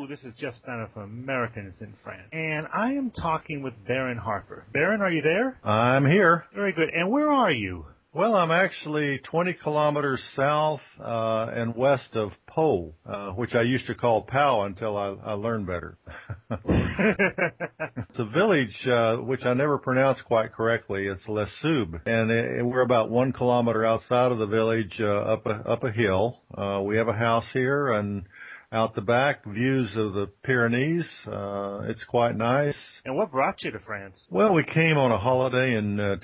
Hello, this is Jeff Steiner from Americans in France, and I am talking with Baron Harper. Baron, are you there? I'm here. Very good. And where are you? Well, I'm actually 20 kilometers south and west of Po, which I used to call Pau until I learned better. It's a village which I never pronounced quite correctly. It's Les Soubs, and we're about 1 kilometer outside of the village, up a hill. We have a house here, and out the back, views of the Pyrenees. It's quite nice. And what brought you to France? Well, we came on a holiday in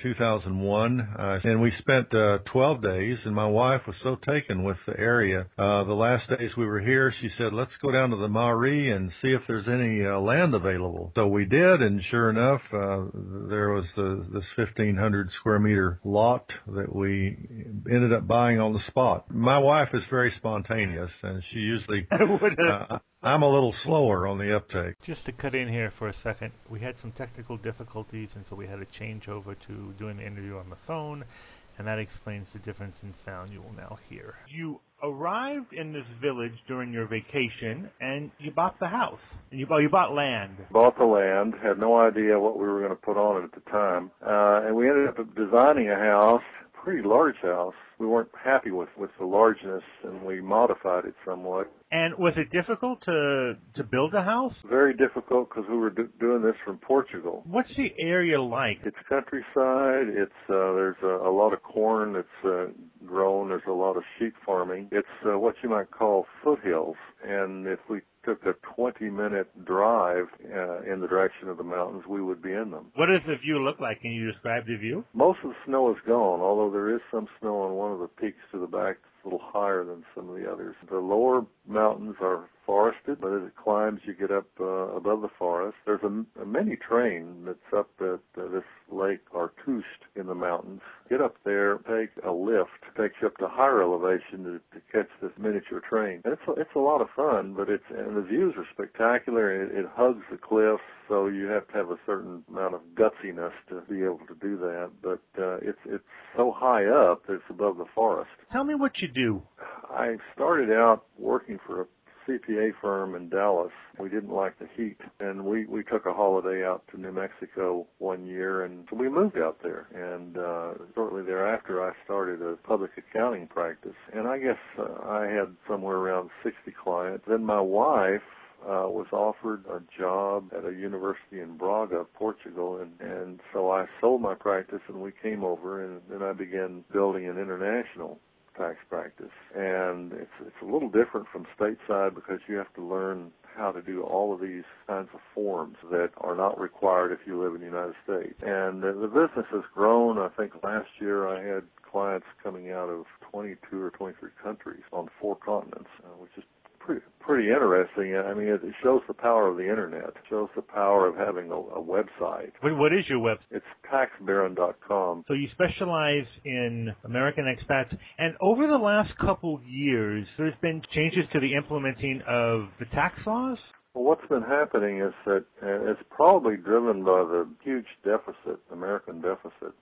2001, and we spent 12 days, and my wife was so taken with the area. The last days we were here, she said, let's go down to the Maury and see if there's any land available. So we did, and sure enough, there was this 1,500 square meter lot that we ended up buying on the spot. My wife is very spontaneous, and she usually... I'm a little slower on the uptake. Just to cut in here for a second, we had some technical difficulties, and so we had to change over to doing the interview on the phone, and that explains the difference in sound you will now hear. You arrived in this village during your vacation, and you bought the house. And you bought land. Bought the land, had no idea what we were going to put on it at the time, and we ended up designing a house, pretty large house. We weren't happy with the largeness, and we modified it somewhat. And was it difficult to build a house? Very difficult because we were doing this from Portugal. What's the area like? It's countryside. It's there's a lot of corn that's grown. There's a lot of sheep farming. It's what you might call foothills. And if we took a 20-minute drive in the direction of the mountains, we would be in them. What does the view look like? Can you describe the view? Most of the snow is gone, although there is some snow on one of the peaks to the back that's a little higher than some of the others. The lower mountains are forested, but as it climbs, you get up above the forest. There's a mini train that's up at this lake Artust in the mountains. Get up there, take a lift, takes you up to higher elevation to catch this miniature train. And it's a lot of fun, but and the views are spectacular. It hugs the cliffs, so you have to have a certain amount of gutsiness to be able to do that. But it's so high up that it's above the forest. Tell me what you do. I started out working for a CPA firm in Dallas. We didn't like the heat, and we took a holiday out to New Mexico one year, and so we moved out there. And shortly thereafter, I started a public accounting practice, and I guess I had somewhere around 60 clients. Then my wife was offered a job at a university in Braga, Portugal, and so I sold my practice, and we came over, and then I began building an international tax practice. And it's a little different from stateside because you have to learn how to do all of these kinds of forms that are not required if you live in the United States. And the business has grown. I think last year I had clients coming out of 22 or 23 countries on 4 continents, which is pretty interesting. I mean, it shows the power of the Internet. It shows the power of having a website. What is your website? It's taxbaron.com. So you specialize in American expats, and over the last couple of years, there's been changes to the implementing of the tax laws? Well, what's been happening is that it's probably driven by the huge deficit, American deficit.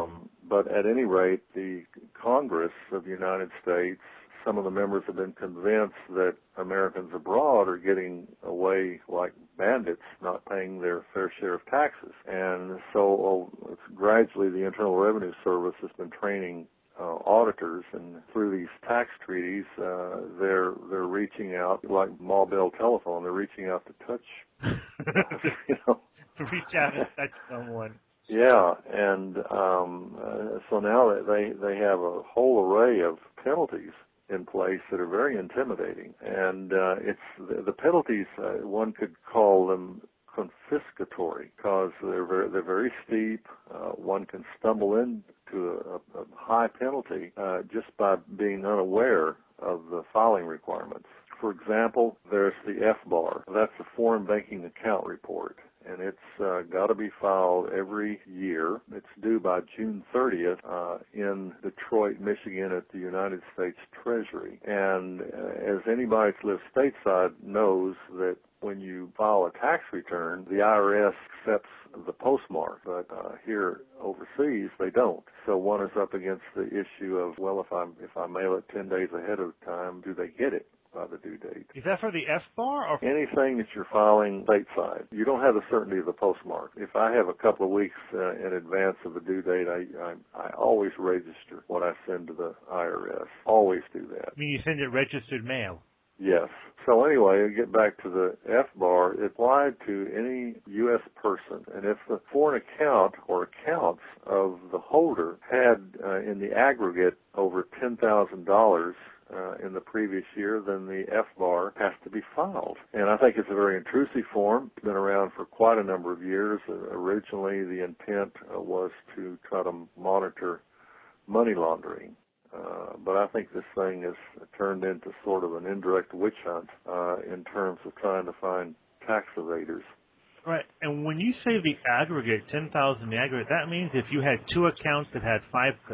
But at any rate, the Congress of the United States, some of the members have been convinced that Americans abroad are getting away like bandits, not paying their fair share of taxes. And so it's gradually the Internal Revenue Service has been training auditors, and through these tax treaties, they're reaching out like mobile telephone. They're reaching out to touch, reach out and touch someone. Yeah, and so now they have a whole array of penalties in place that are very intimidating, and it's the penalties. One could call them confiscatory because they're very steep. One can stumble into a high penalty just by being unaware of the filing requirements. For example, there's the FBAR. That's the Foreign Banking Account Report, and it's got to be filed every year. It's due by June 30th in Detroit, Michigan at the United States Treasury. And as anybody that lives stateside knows that when you file a tax return, the IRS accepts the postmark, but here overseas they don't. So one is up against the issue of, well, if I mail it 10 days ahead of time, do they get it? by the due date. Is that for the FBAR or anything that you're filing stateside? You don't have the certainty of the postmark. If I have a couple of weeks in advance of the due date, I always register what I send to the IRS. Always do that. I mean, you send it registered mail? Yes. So anyway, get back to the FBAR. It applied to any U.S. person, and if the foreign account or accounts of the holder had in the aggregate over $10,000 in the previous year, then the FBAR has to be filed. And I think it's a very intrusive form. It's been around for quite a number of years. Originally, the intent was to try to monitor money laundering. But I think this thing has turned into sort of an indirect witch hunt in terms of trying to find tax evaders. Right. And when you say the aggregate, 10,000 the aggregate, that means if you had two accounts that had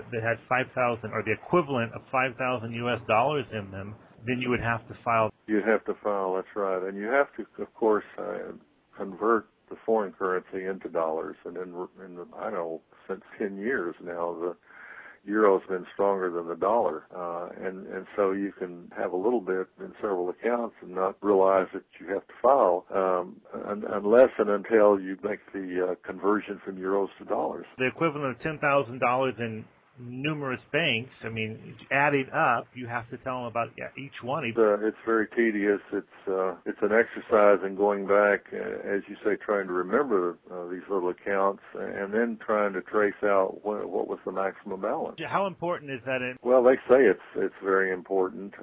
5,000 or the equivalent of 5,000 US dollars in them, then you would have to file. You'd have to file, that's right. And you have to, of course, convert the foreign currency into dollars. And I know, since 10 years now, the Euro's been stronger than the dollar, and so you can have a little bit in several accounts and not realize that you have to file unless and until you make the conversion from euros to dollars. The equivalent of $10,000 in numerous banks, I mean, adding up, you have to tell them about each one. It's very tedious. It's an exercise in going back, as you say, trying to remember these little accounts and then trying to trace out what was the maximum balance. How important is that? Well, they say it's very important.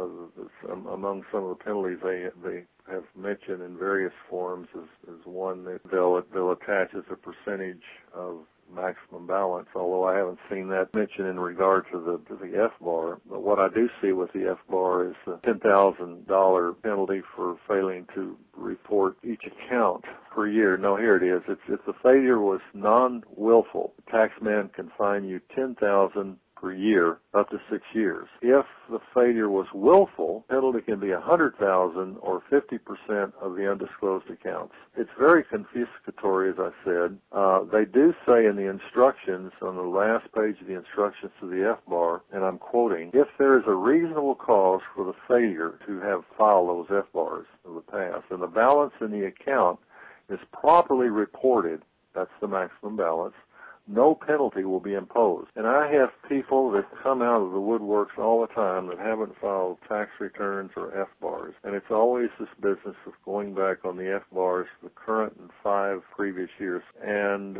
Among some of the penalties they have mentioned in various forms is one that they'll attach as a percentage of maximum balance, although I haven't seen that mentioned in regard to the FBAR. But what I do see with the FBAR is the $10,000 penalty for failing to report each account per year. No, here it is. If the failure was non-willful, the taxman can fine you $10,000 per year up to 6 years. If the failure was willful, penalty can be $100,000 or 50% of the undisclosed accounts. It's very confiscatory, as I said. They do say in the instructions, on the last page of the instructions to the FBAR, and I'm quoting, if there is a reasonable cause for the failure to have filed those FBARs in the past, and the balance in the account is properly reported, that's the maximum balance, no penalty will be imposed. And I have people that come out of the woodworks all the time that haven't filed tax returns or FBARs. And it's always this business of going back on the FBARs, the current and 5 previous years. And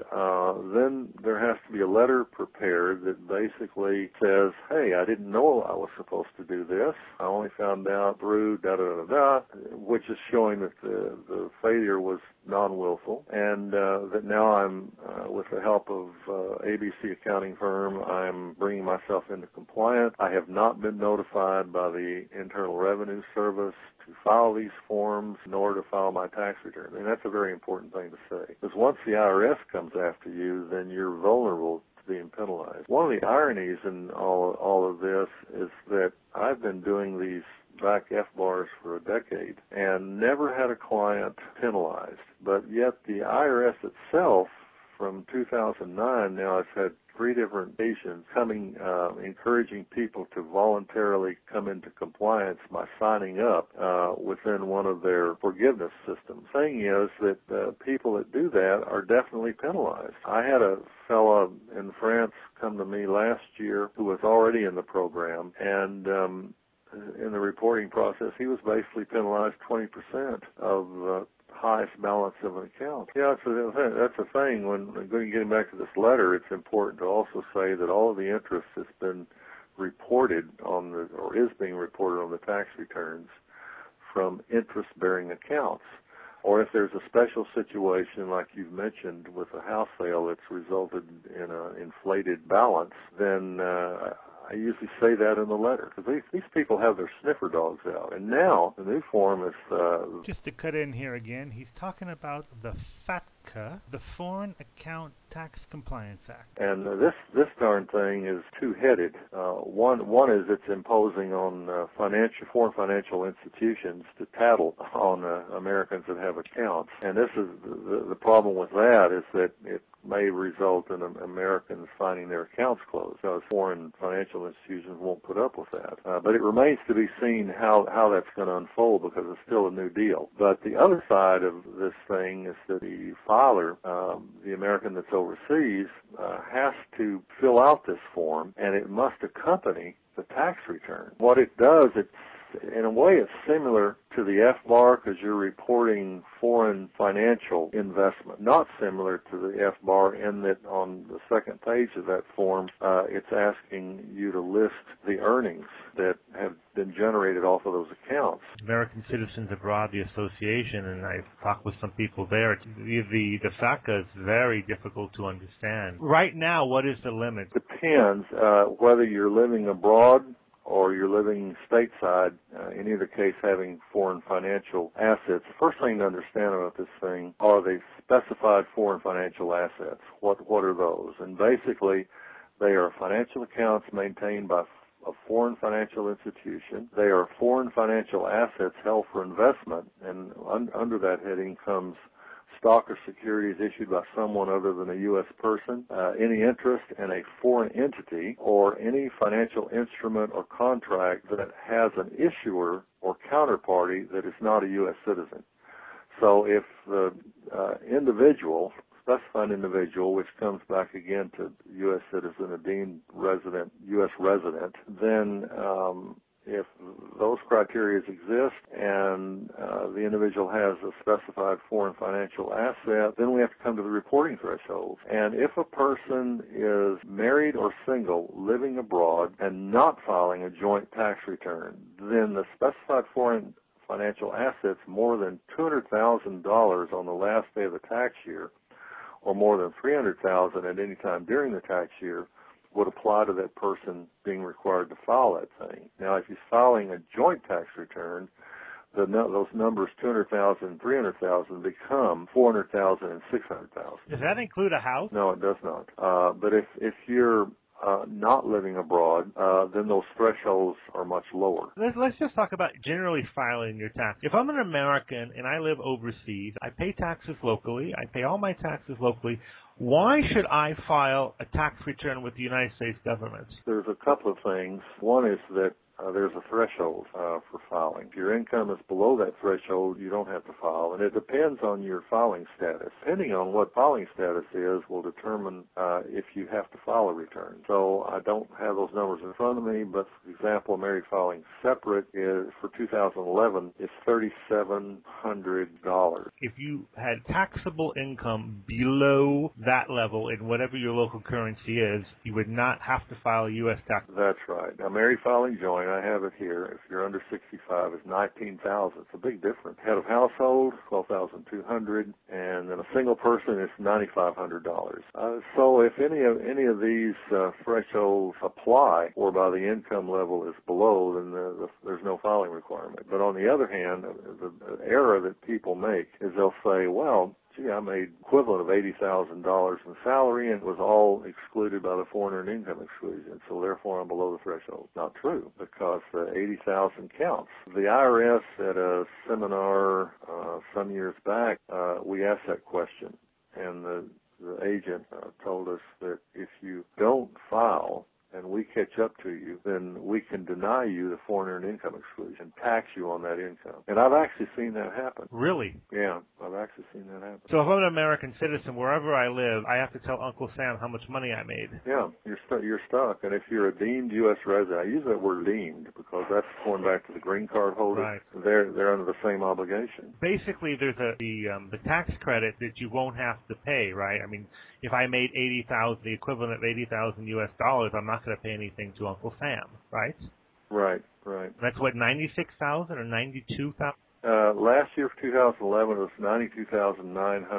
then there has to be a letter prepared that basically says, hey, I didn't know I was supposed to do this. I only found out through da-da-da-da, which is showing that the failure was non-willful, and that now I'm, with the help of ABC accounting firm, I'm bringing myself into compliance. I have not been notified by the Internal Revenue Service to file these forms, nor to file my tax return. And that's a very important thing to say, because once the IRS comes after you, then you're vulnerable to being penalized. One of the ironies in all of this is that I've been doing these back FBARs for a decade and never had a client penalized. But yet the IRS itself, from 2009 now, has had 3 different occasions coming, encouraging people to voluntarily come into compliance by signing up within one of their forgiveness systems. The thing is that people that do that are definitely penalized. I had a fellow in France come to me last year who was already in the program, and in the reporting process, he was basically penalized 20% of the highest balance of an account. Yeah, that's a thing. When getting back to this letter, it's important to also say that all of the interest that's been reported on or is being reported on the tax returns from interest-bearing accounts. Or if there's a special situation like you've mentioned with a house sale that's resulted in an inflated balance, then I usually say that in the letter, because these people have their sniffer dogs out. And now the new form is... Just to cut in here again, he's talking about the FATCA, the Foreign Account Tax Compliance Act. And this darn thing is two-headed. One is it's imposing on foreign financial institutions to tattle on Americans that have accounts. And this is the problem with that is that it may result in Americans finding their accounts closed because foreign financial institutions won't put up with that. But it remains to be seen how that's going to unfold because it's still a new deal. But the other side of this thing is that the filer, the American that's overseas, has to fill out this form, and it must accompany the tax return. What it does, in a way, it's similar to the FBAR because you're reporting foreign financial investment. Not similar to the FBAR in that on the second page of that form, it's asking you to list the earnings that have been generated off of those accounts. American Citizens Abroad, the association, and I've talked with some people there, the FATCA is very difficult to understand. Right now, what is the limit? Depends whether you're living abroad or you're living stateside, in either case having foreign financial assets. The first thing to understand about this thing are the specified foreign financial assets. What are those? And basically, they are financial accounts maintained by a foreign financial institution. They are foreign financial assets held for investment, and under that heading comes stock or securities issued by someone other than a U.S. person, any interest in a foreign entity, or any financial instrument or contract that has an issuer or counterparty that is not a U.S. citizen. So if the individual, specified individual, which comes back again to U.S. citizen, a deemed resident, U.S. resident, then if those criteria exist and the individual has a specified foreign financial asset, then we have to come to the reporting threshold. And if a person is married or single, living abroad, and not filing a joint tax return, then the specified foreign financial assets more than $200,000 on the last day of the tax year, or more than $300,000 at any time during the tax year, would apply to that person being required to file that thing. Now, if he's filing a joint tax return, those numbers, 200,000 and 300,000, become 400,000 and 600,000. Does that include a house? No, it does not. But if you're not living abroad, then those thresholds are much lower. Let's just talk about generally filing your tax. If I'm an American and I live overseas, I pay taxes locally, I pay all my taxes locally, why should I file a tax return with the United States government? There's a couple of things. One is that there's a threshold for filing. If your income is below that threshold, you don't have to file, and it depends on your filing status. Depending on what filing status is will determine if you have to file a return. So I don't have those numbers in front of me, but for example, married filing separate is for 2011 is $3,700. If you had taxable income below that level in whatever your local currency is, you would not have to file a U.S. tax. That's right. Now, married filing joint, I have it here. If you're under 65, is $19,000. It's a big difference. Head of household, $12,200, and then a single person is $9,500. So if any of these thresholds apply, or by the income level is below, then there's no filing requirement. But on the other hand, the error that people make is they'll say, well, gee, I made equivalent of $80,000 in salary and it was all excluded by the foreign earned income exclusion, so therefore I'm below the threshold. Not true, because the $80,000 counts. The IRS at a seminar some years back, we asked that question, and the agent told us that if you don't file and we catch up to you, then we can deny you the foreign earned income exclusion, tax you on that income. And I've actually seen that happen. Really? Yeah, I've actually seen that happen. So if I'm an American citizen, wherever I live, I have to tell Uncle Sam how much money I made. Yeah, you're stuck. And if you're a deemed U.S. resident, I use that word deemed because that's going back to the green card holders. Right. They're under the same obligation. Basically, there's the tax credit that you won't have to pay, right? I mean, if I made $80,000, the equivalent of $80,000 US dollars, I'm not going to pay anything to Uncle Sam, right? Right. That's what, $96,000 or $92,000? Last year for 2011 it was $92,900.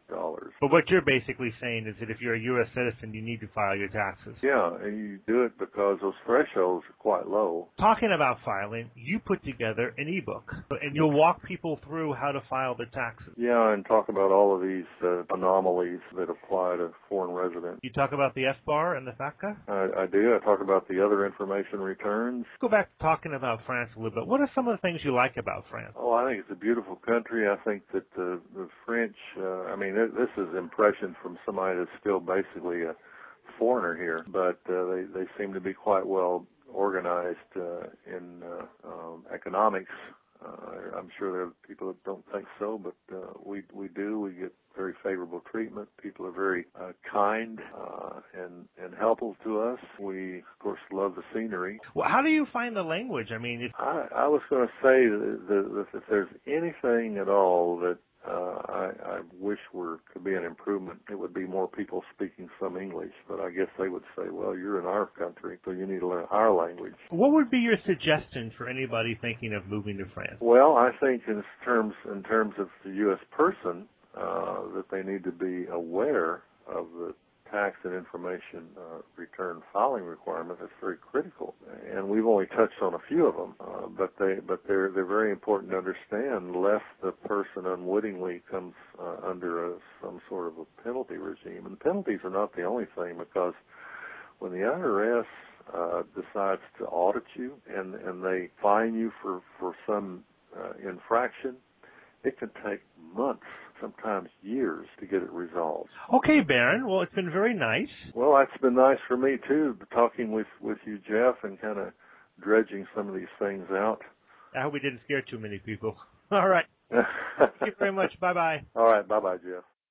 But what you're basically saying is that if you're a U.S. citizen, you need to file your taxes. Yeah, and you do it because those thresholds are quite low. Talking about filing, you put together an ebook, and you'll walk people through how to file their taxes. Yeah, and talk about all of these anomalies that apply to foreign residents. You talk about the FBAR and the FATCA? I do. I talk about the other information returns. Let's go back to talking about France a little bit. What are some of the things you like about France? Oh, I think it's a beautiful country. I think that the French, this is impression from somebody that's still basically a foreigner here, but they seem to be quite well organized in economics. I'm sure there are people that don't think so, but we do. We get very favorable treatment. People are very kind and helpful to us. We, of course, love the scenery. Well, how do you find the language? I mean, I was going to say that if there's anything at all that I wish could be an improvement, it would be more people speaking some English. But I guess they would say, well, you're in our country, so you need to learn our language. What would be your suggestion for anybody thinking of moving to France? Well, I think in terms of the U.S. person, that they need to be aware of the tax and information return filing requirement. That's very critical, and we've only touched on a few of them, but they're very important to understand, lest the person unwittingly comes under some sort of a penalty regime. And penalties are not the only thing, because when the IRS decides to audit you and they fine you for some infraction, it can take months, sometimes years, to get it resolved. Okay, Baron. Well, it's been very nice. Well, it's been nice for me, too, talking with you, Jeff, and kind of dredging some of these things out. I hope we didn't scare too many people. All right. Thank you very much. Bye-bye. All right. Bye-bye, Jeff.